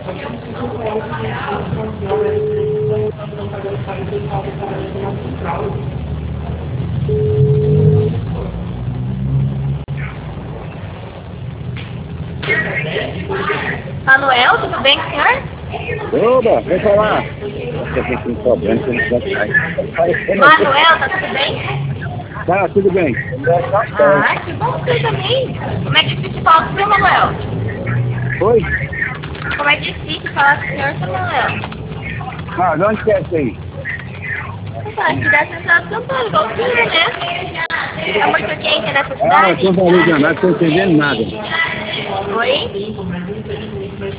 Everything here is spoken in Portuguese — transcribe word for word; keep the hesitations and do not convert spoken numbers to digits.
Manuel, tudo bem com o senhor? Oba, vem falar. Você tem um problema que não pode sair. Manuel, tá tudo bem? Tá, tudo bem. Ah, que bom você também. Como é difícil falar com o senhor, Manuel? Oi? Como é difícil falar com o senhor, seu Manuel? Ah, de onde que é isso aí? Ah, aqui da Central de São Paulo, igual o senhor, né? Tá muito quente nessa Ah, eu cidade? tô falando, não estou entendendo nada. Oi?